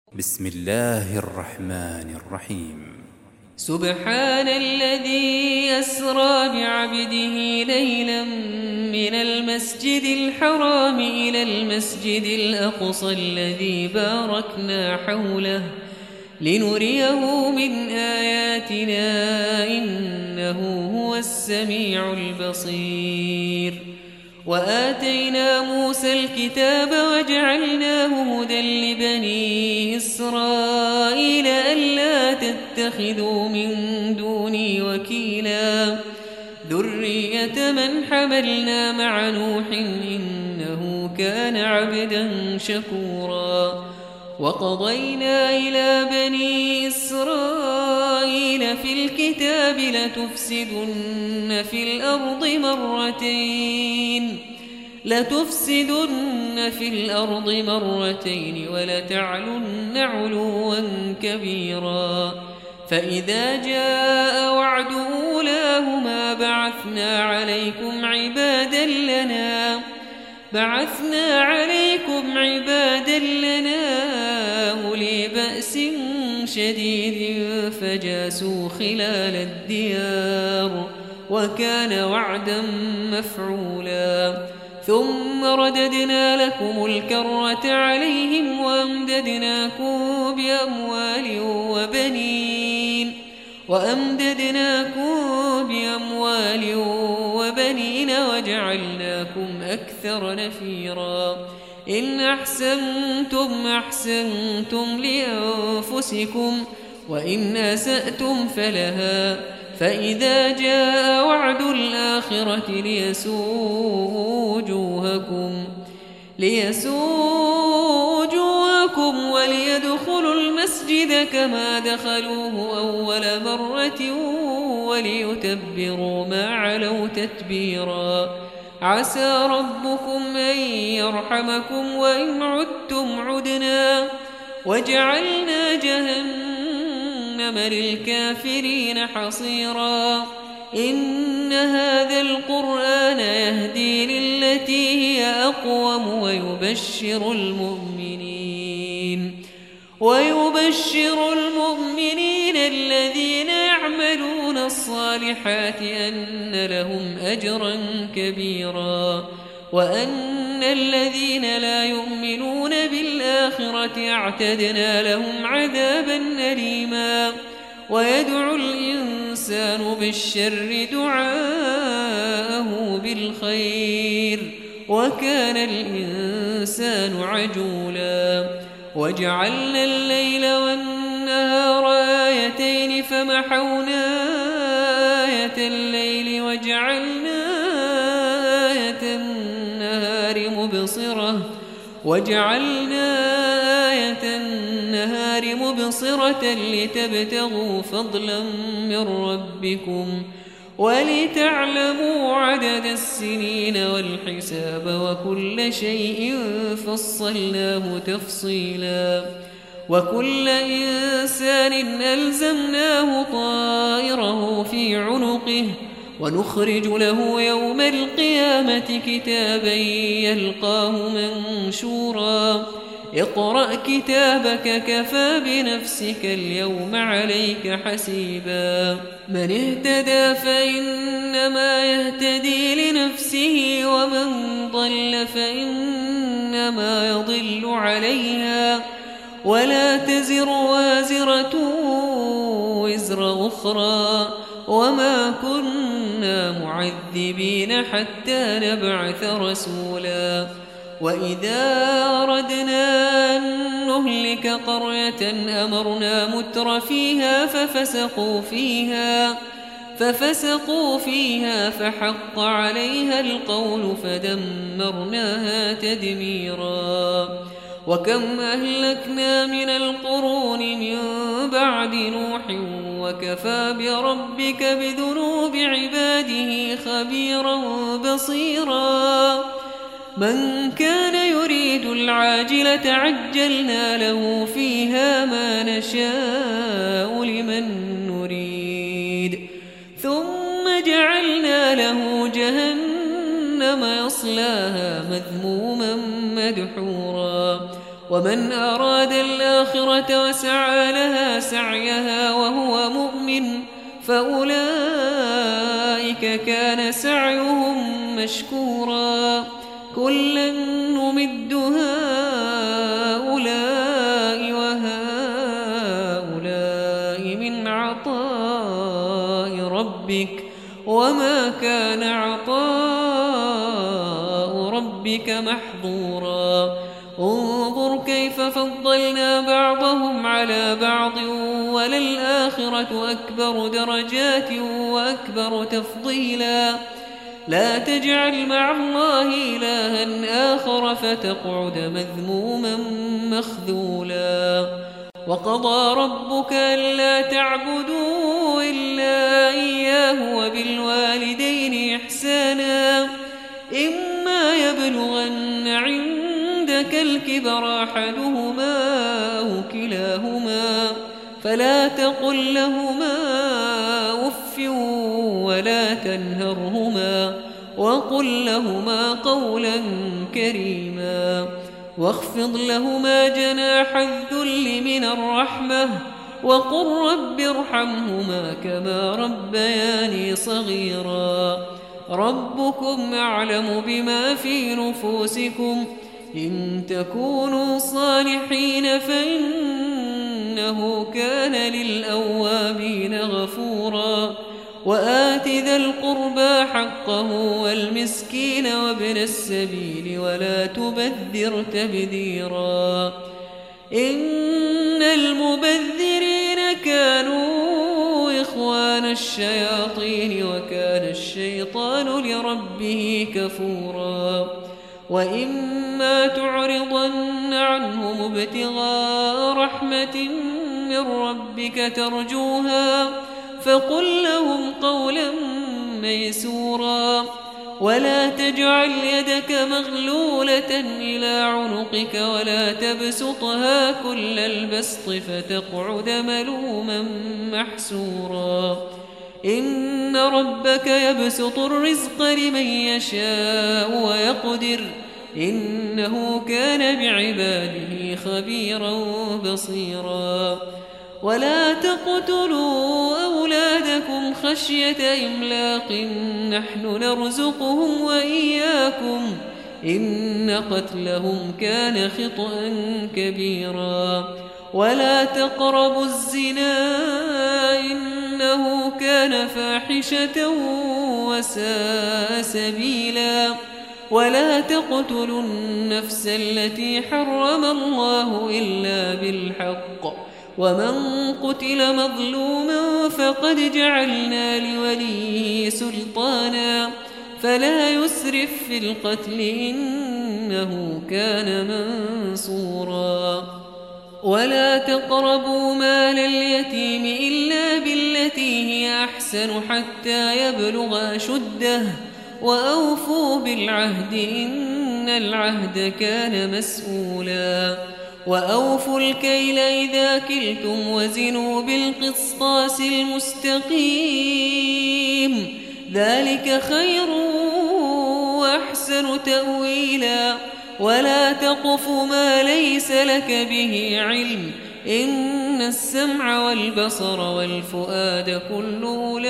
بسم الله الرحمن الرحيم. سبحان الذي أسرى بعبده ليلا من المسجد الحرام إلى المسجد الأقصى الذي باركنا حوله لنريه من آياتنا إنه هو السميع البصير. وآتينا موسى الكتاب وجعلناه هدى لبني إسرائيل ألا تتخذوا من دوني وكيلا ذرية من حملنا مع نوح إنه كان عبدا شكورا. وقضينا إلى بني إسرائيل في الكتاب لتفسدن في الأرض مرتين ولتعلن علوا كبيرا. فإذا جاء وعد أولاهما بعثنا عليكم عبادا لنا أولي بأس شديد فجاسوا خلال الديار وكان وعدا مفعولا. ثم رددنا لكم الكرة عليهم وأمددناكم بأموال وبنين وجعلناكم أكثر نفيرا. إن أحسنتم أحسنتم لأنفسكم وإن أسأتم فلها. فإذا جاء وعد الآخرة ليسوءوا وجوهكم وليدخلوا المسجد كما دخلوه أول مرة وليتبروا ما علوا تتبيرا. عسى ربكم أن يرحمكم وإن عدتم عدنا وجعلنا جهنم للكافرين حصيرا. إن هذا القرآن يهدي للتي هي أقوم ويبشر المؤمنين الذين يعملون الصالحات أن لهم أجرا كبيرا وأن الذين لا يؤمنون بالآخرة اعتدنا لهم عذابا أليما. ويدعو الإنسان بالشر دعاءه بالخير وكان الإنسان عجولا. وجعلنا الليل والنهار آيتين فمحونا آية الليل وجعلنا آية النهار مبصرة لتبتغوا فضلا من ربكم ولتعلموا عدد السنين والحساب وكل شيء فصلناه تفصيلا. وكل إنسان ألزمناه طائره في عنقه ونخرج له يوم القيامة كتابا يلقاه منشورا. اقرأ كتابك كفى بنفسك اليوم عليك حسيبا. من اهتدى فإنما يهتدي لنفسه ومن ضل فإنما يضل عليها ولا تزر وازرة وزر أخرى وما كنا معذبين حتى نبعث رسولا. وإذا أردنا أن نهلك قرية أمرنا متر فيها ففسقوا فيها فحق عليها القول فدمرناها تدميرا. وكم أهلكنا من القرون من بعد نوح وكفى بربك بذنوب عباده خبيرا بصيرا. من كان يريد العاجلة عجلنا له فيها ما نشاء لمن نريد ثم جعلنا له جهنم يصلاها مذموما مدحورا ومن أراد الآخرة وسعى لها سعيها وهو مؤمن فأولئك كان سعيهم مشكورا كلا نمد هؤلاء وهؤلاء من عطاء ربك وما كان عطاء ربك محظورا انظر كيف فضلنا بعضهم على بعض وللآخرة أكبر درجات وأكبر تفضيلا لا تجعل مع الله إلها آخر فتقعد مذموما مخذولا وقضى ربك ألا تعبدوا إلا إياه وبالوالدين إحسانا إما يبلغن عندك الكبر أحدهما أو كلاهما فلا تقل لهما أف ولا تنهرهما وقل لهما قولا كريما واخفض لهما جناح الذل من الرحمة وقل رب ارحمهما كما ربياني صغيرا ربكم أعلم بما في نفوسكم إن تكونوا صالحين فإنه كان للأوابين غفورا وآت ذا القربى حقه والمسكين وابن السبيل ولا تبذر تبذيرا إن المبذرين كانوا إخوان الشياطين وكان الشيطان لربه كفورا وإما تعرضن عنهم ابتغاء رحمة من ربك ترجوها فقل لهم قولا ميسورا ولا تجعل يدك مغلولة إلى عنقك ولا تبسطها كل البسط فتقعد ملوما محسورا إن ربك يبسط الرزق لمن يشاء ويقدر إنه كان بعباده خبيرا بصيرا ولا تقتلوا أولادكم خشية إملاق نحن نرزقهم وإياكم إن قتلهم كان خطأ كبيرا ولا تقربوا الزنا إنه كان فاحشة وساء سبيلا ولا تقتلوا النفس التي حرم الله إلا بالحق ومن قتل مظلوما فقد جعلنا لوليه سلطانا فلا يسرف في القتل إنه كان منصورا ولا تقربوا مال اليتيم إلا بالتي هي أحسن حتى يبلغ أشده وأوفوا بالعهد إن العهد كان مسؤولا وأوفوا الكيل إذا كلتم وزنوا بالقسطاس المستقيم ذلك خير وأحسن تأويلا ولا تقف ما ليس لك به علم إن السمع والبصر والفؤاد كل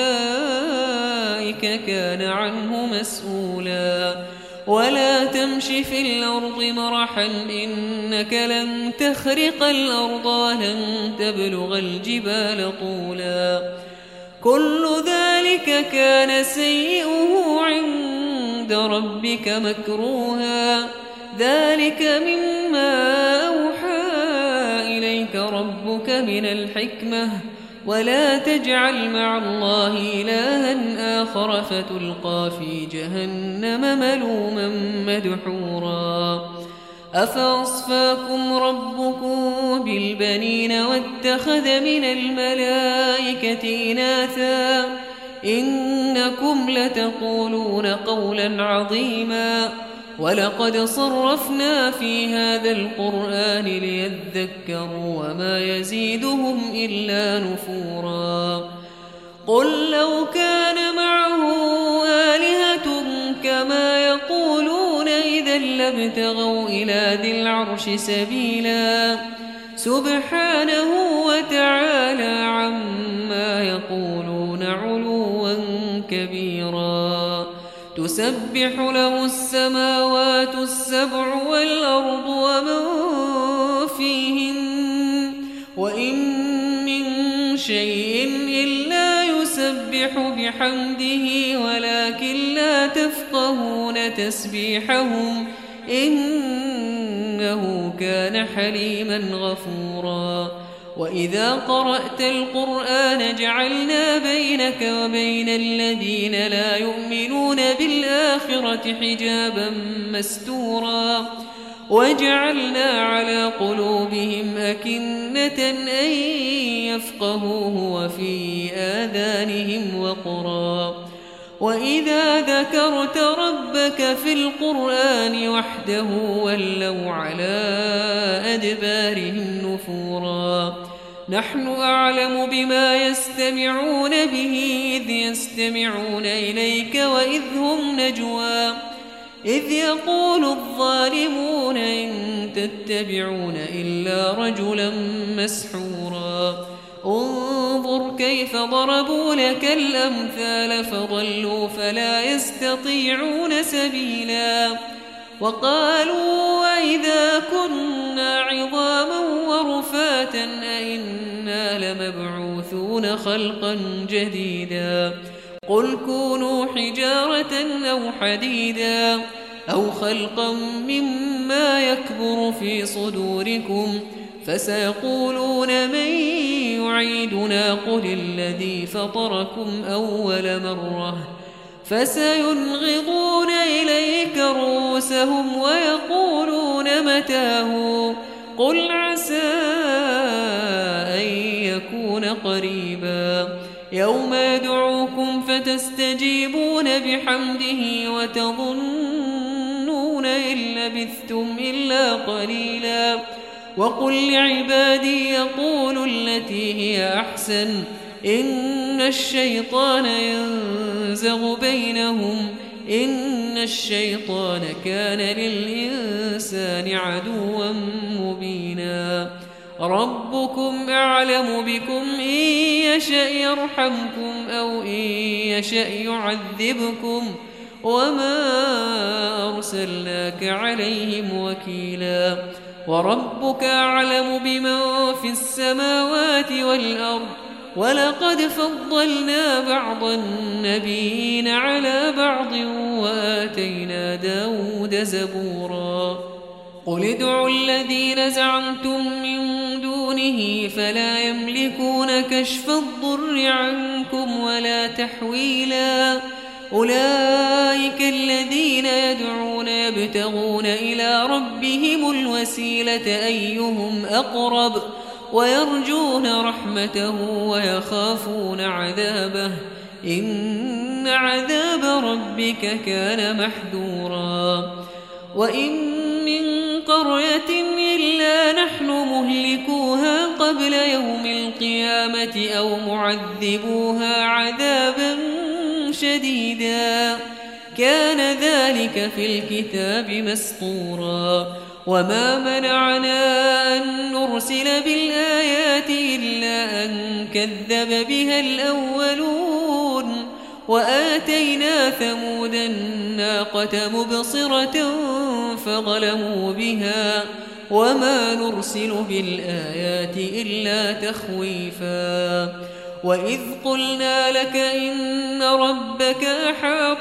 أولئك كان عنه مسؤولا ولا تمش في الأرض مرحا إنك لن تخرق الأرض ولن تبلغ الجبال طولا كل ذلك كان سيئه عند ربك مكروها ذلك مما أوحى إليك ربك من الحكمة ولا تجعل مع الله إلها آخر فتلقى في جهنم ملوما مدحورا أفأصفاكم ربكم بالبنين واتخذ من الملائكة إناثا إنكم لتقولون قولا عظيما ولقد صرفنا في هذا القرآن ليذكروا وما يزيدهم إلا نفورا قل لو كان معه آلهة كما يقولون إذا لابتغوا إلى ذي العرش سبيلا سبحانه وتعالى عما يقولون علوا كبيرا تسبح له السماوات السبع والأرض ومن فيهن وإن من شيء إلا يسبح بحمده ولكن لا تفقهون تسبيحهم إنه كان حليما غفورا وإذا قرأت القرآن جعلنا بينك وبين الذين لا يؤمنون بالآخرة حجابا مستورا وجعلنا على قلوبهم أكنة أن يفقهوه وفي آذانهم وقرا وإذا ذكرت ربك في القرآن وحده ولوا على أدبارهم نفورا نحن أعلم بما يستمعون به إذ يستمعون إليك وإذ هم نجوى إذ يقول الظالمون إن تتبعون إلا رجلا مسحورا انظر كيف ضربوا لك الأمثال فضلوا فلا يستطيعون سبيلا وقالوا وإذا كنا عظاما ورفاتا أئنا لمبعوثون خلقا جديدا قل كونوا حجارة أو حديدا أو خلقا مما يكبر في صدوركم فسيقولون من يعيدنا قل الذي فطركم أول مرة فسينغضون إليك رؤوسهم ويقولون متاه قل عسى أن يكون قريبا يوم يدعوكم فتستجيبون بحمده وتظنون إن لبثتم إلا قليلا وقل لعبادي يقولوا التي هي أحسن إن الشيطان ينزغ بينهم إن الشيطان كان للإنسان عدوا مبينا ربكم أعلم بكم إن يشأ يرحمكم أو إن يشأ يعذبكم وما أرسلناك عليهم وكيلا وربك أعلم بمن في السماوات والأرض ولقد فضلنا بعض النبيين على بعض وآتينا داود زبورا قل ادعوا الذين زعمتم من دونه فلا يملكون كشف الضر عنكم ولا تحويلا أولئك الذين يدعون يبتغون إلى ربهم الوسيلة أيهم أقرب ويرجون رحمته ويخافون عذابه إن عذاب ربك كان محذورا وإن من قرية إلا نحن مهلكوها قبل يوم القيامة أو معذبوها عذابا شديدا كان ذلك في الكتاب مسطورا وما منعنا أن نرسل بالآيات إلا أن كذب بها الأولون وآتينا ثمود الناقة مبصرة فظلموا بها وما نرسل بالآيات إلا تخويفا وإذ قلنا لك إن ربك أحاط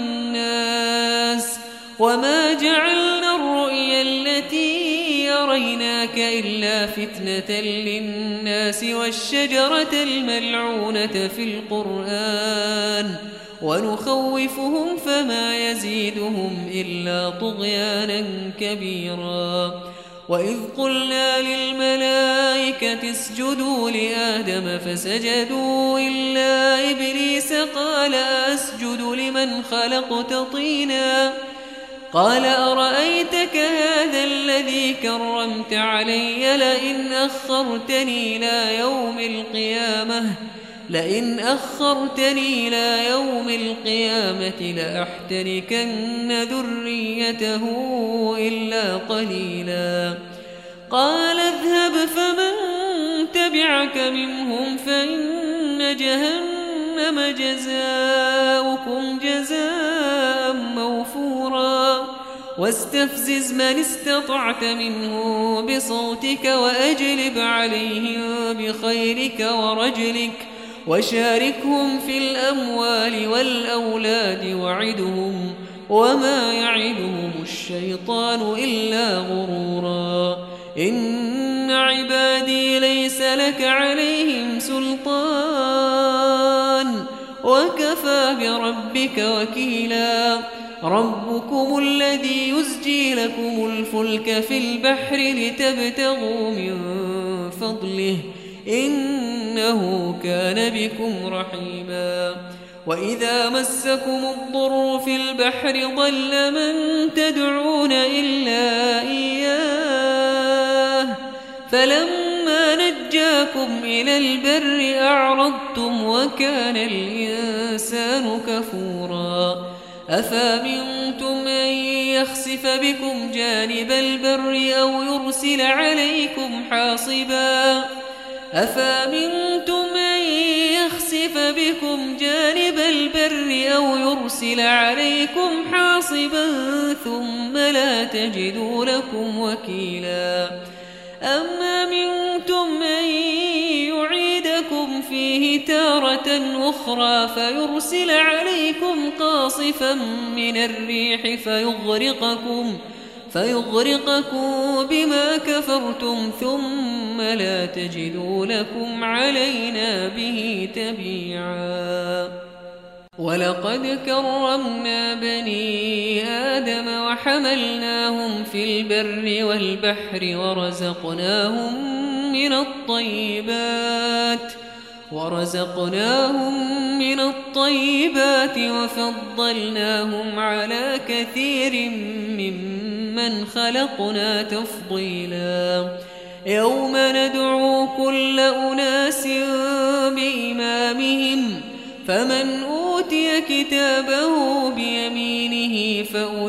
بالناس وما جعلنا الرؤيا التي يريناك إلا فتنة للناس والشجرة الملعونة في القرآن ونخوفهم فما يزيدهم إلا طغيانا كبيرا وإذ قلنا للملائكة اسجدوا لآدم فسجدوا إلا إبليس قال أسجد لمن خلقت طينا قال أرأيتك هذا الذي كرمت علي لئن أخرتني إلى يوم القيامة لئن أخرتني إلى يوم القيامة لأحتركن ذريته إلا قليلا قال اذهب فمن تبعك منهم فإن جهنم جزاؤكم جزاء موفورا واستفزز من استطعت منهم بصوتك وأجلب عليهم بخيرك ورجلك وشاركهم في الأموال والأولاد وعدهم وما يعدهم الشيطان إلا غرورا إن عبادي ليس لك عليهم سلطان وكفى بربك وكيلا ربكم الذي يزجي لكم الفلك في البحر لتبتغوا من فضله إنه كان بكم رحيما وإذا مسكم الضر في البحر ضل من تدعون إلا إياه فلما نجاكم إلى البر أعرضتم وكان الإنسان كفورا أفأمنتم أن يخسف بكم جانب البر أو يرسل عليكم حاصبا أفأمنتم أن يخسف بكم جانب البر أو يرسل عليكم حاصبا ثم لا تجدوا لكم وكيلا أم أمنتم أن يعيدكم فيه تارة أخرى فيرسل عليكم قاصفا من الريح فيغرقكم بما كفرتم ثم لا تجدوا لكم علينا به تبيعا ولقد كرمنا بني آدم وحملناهم في البر والبحر ورزقناهم من الطيبات وفضلناهم على كثير ممن خلقنا تفضيلا يوم ندعو كل أناس بإمامهم فمن أوتي كتابه بيمينه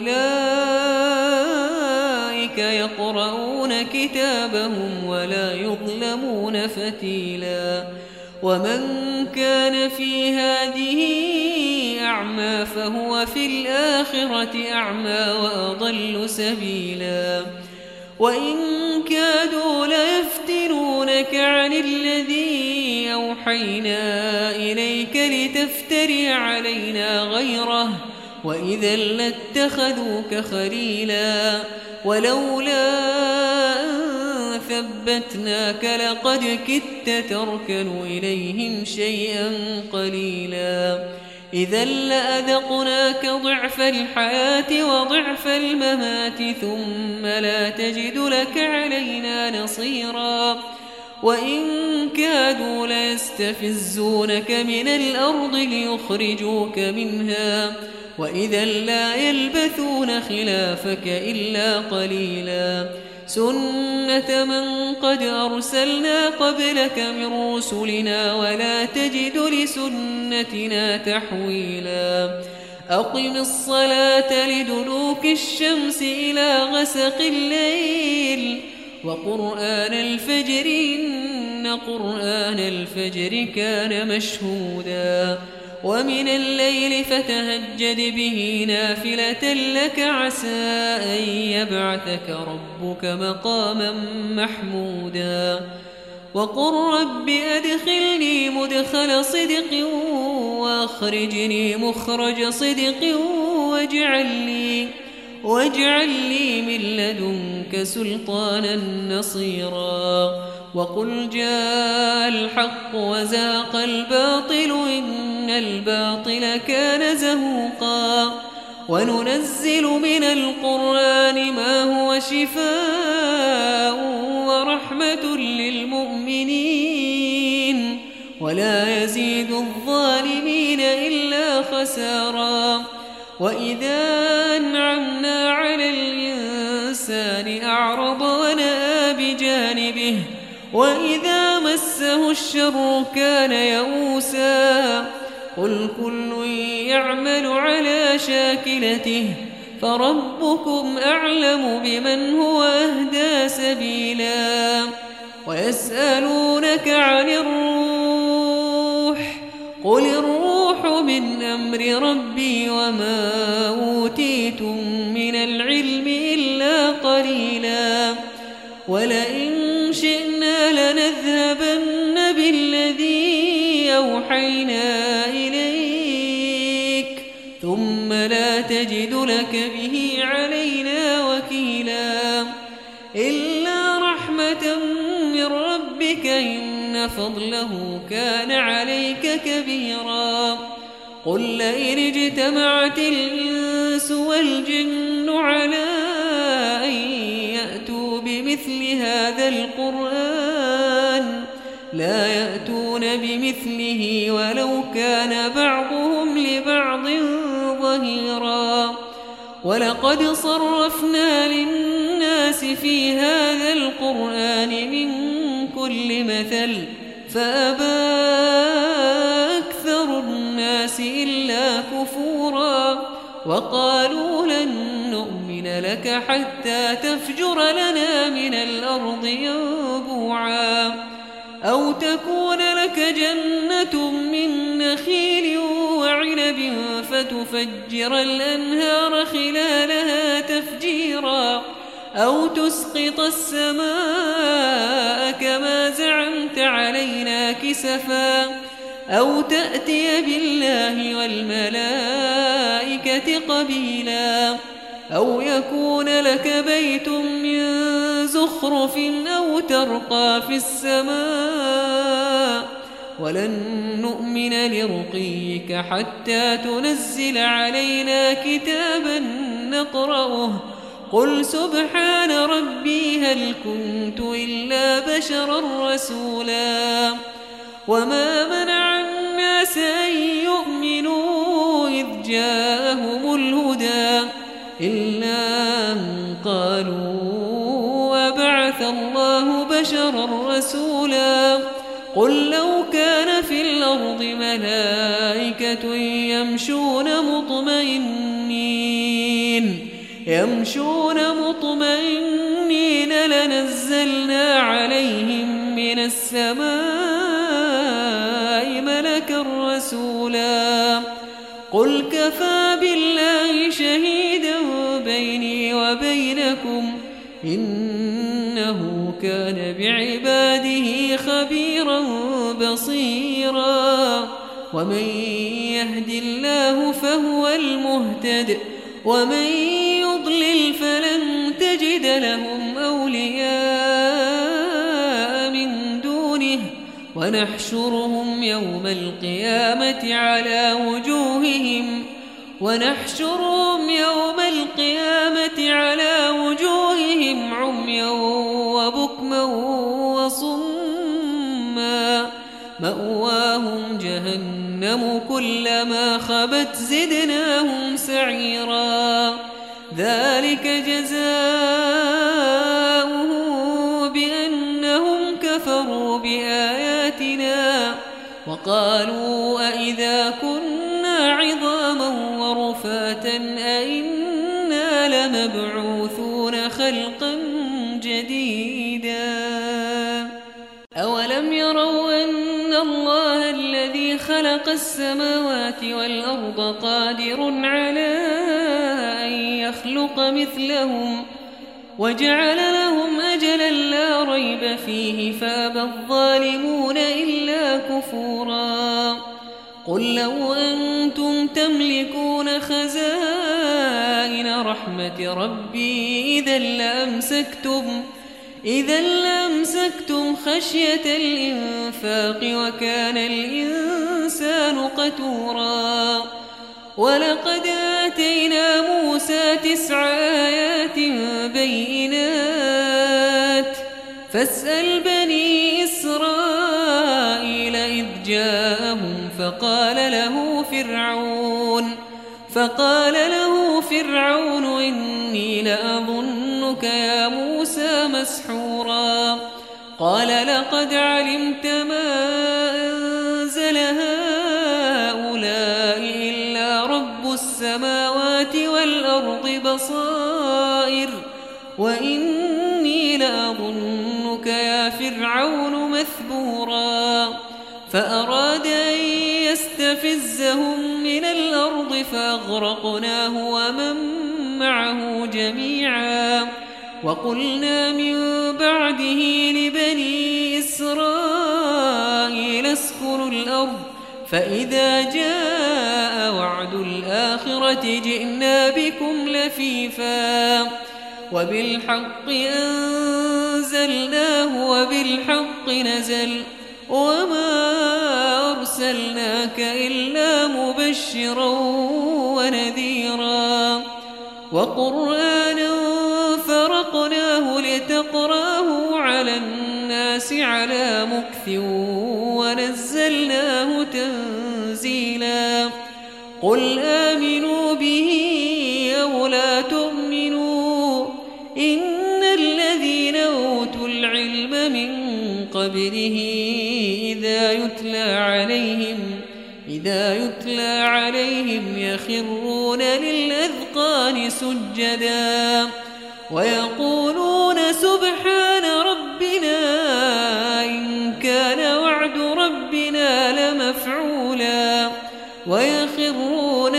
فأولئك يقرؤون كتابهم ولا يظلمون فتيلا ومن كان في هذه أعمى فهو في الآخرة أعمى وأضل سبيلا وإن كادوا ليفتنونك عن الذي أوحينا إليك لتفتري علينا غيره وإذا لاتخذوك خليلا ولولا أن ثبتناك لقد كدت تركن إليهم شيئا قليلا إذا لأذقناك ضعف الحياة وضعف الممات ثم لا تجد لك علينا نصيرا وإن كادوا ليستفزونك من الأرض ليخرجوك منها وإذا لا يلبثون خلافك إلا قليلا سنة من قد أرسلنا قبلك من رسلنا ولا تجد لسنتنا تحويلا أقم الصلاة لدلوك الشمس إلى غسق الليل وقرآن الفجر إن قرآن الفجر كان مشهودا ومن الليل فتهجد به نافلة لك عسى أن يبعثك ربك مقاما محمودا وقل رب أدخلني مدخل صدق وأخرجني مخرج صدق واجعل لي من لدنك سلطانا نصيرا وقل جاء الحق وزاق الباطل إن الباطل كان زهوقا وننزل من القرآن ما هو شفاء ورحمة للمؤمنين ولا يزيد الظالمين إلا خسارا وإذا أنعمنا على الإنسان أعرض ونأى بجانبه وإذا مسه الشر كان يئوسا قل كل يعمل على شاكلته فربكم أعلم بمن هو أهدى سبيلا ويسألونك عن الروح قل الروح من أمر ربي وما أوتيتم من العلم إلا قليلا ولئن شئنا لنذهبن بالذي أوحينا إليك ثم لا تجد لك به علينا وكيلا إلا رحمة من ربك إن فضله كان عليك كبيرا قل لئن اجتمعت الإنس والجن على أن يأتوا بمثل هذا القرآن لا يأتون بمثله ولو كان بعضهم لبعض ظهيرا ولقد صرفنا للناس في هذا القرآن من كل مثل فأبى أكثر الناس إلا كفورا وقالوا لن نؤمن لك حتى تفجر لنا من الأرض ينبوعا أو تكون لك جنة من نخيل وعنب فتفجر الأنهار خلالها تفجيرا أو تسقط السماء كما زعمت علينا كسفا أو تأتي بالله والملائكة قبيلا أو يكون لك بيت من زخرف أو ترقى في السماء ولن نؤمن لرقيك حتى تنزل علينا كتابا نقرأه قل سبحان ربي هل كنت إلا بشرا رسولا وما منع الناس أن يؤمنوا إذ جاءهم الهدى إلا أن قالوا أبعث الله بشرا رسولا قل لو كان في الأرض ملائكة يمشون مطمئنين لنزلنا عليهم من السماء ملكا رسولا قل كفى بالله شهيدا بيني وبينكم إنه كان بعباده خبيرا بصيرا ومن يهد الله فهو المهتد ومن يضلل فلن تجد لهم أولياء من دونه ونحشرهم يوم القيامة على وجوههم عميا وبكما وصما مأواهم جهنم كلما خبت زدناهم سعيرا ذلك جزاؤه بأنهم كفروا بآياتنا وقالوا أئذا كنا عظاما ورفاتا أئنا لمبعوثون خلقا جديدا أولم يروا أن الله الذي خلق السماوات والأرض قادر على أن يخلق مثلهم وجعل لهم أجلا لا ريب فيه فأبى الظالمون إلا كفورا قل لو أنتم تملكون خزائن رحمة ربي إذا لأمسكتم خشية الإنفاق وكان الإنسان قتورا ولقد آتينا موسى 9 آيات بينات فاسأل بني إسرائيل إذ جاءهم فقال له فرعون إني لأظنك يا موسى مسحورا قال لقد علمت ما أنزل هؤلاء إلا رب السماوات والأرض بصائر وإني لأظنك يا فرعون مثبورا فأراد أن يستفزهم من الأرض فأغرقناه ومن معه جميعا وقلنا من بعده لبني إسرائيل اسكنوا الأرض فإذا جاء وعد الآخرة جئنا بكم لفيفا وبالحق أنزلناه وبالحق نزل وما أرسلناك إلا مبشرا ونذيرا وقرآنا فرقناه لتقراه على الناس على مكث ونزلناه تنزيلا قل آمنوا به أو لا تؤمنوا إن الذين أوتوا العلم من قبله إذا يتلى عليهم يخرون للأذقان سجدا ويقولون سبحان ربنا إن كان وعد ربنا لمفعولا ويخرون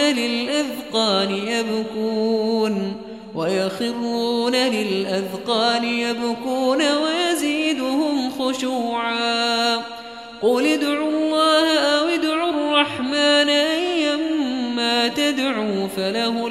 للأذقان يبكون ويزيدهم خشوعا قل ادعوا الله أو ادعوا الرحمن أيما تدعوا فله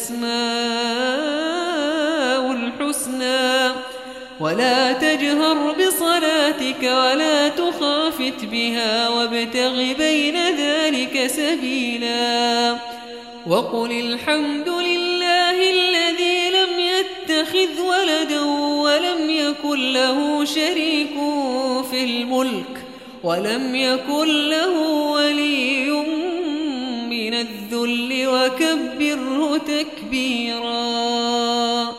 الأسماء الحسنى ولا تجهر بصلاتك ولا تخافت بها وابتغ بين ذلك سبيلا وقل الحمد لله الذي لم يتخذ ولدا ولم يكن له شريك في الملك ولم يكن له ولي من الذل وكبره تكبيرا.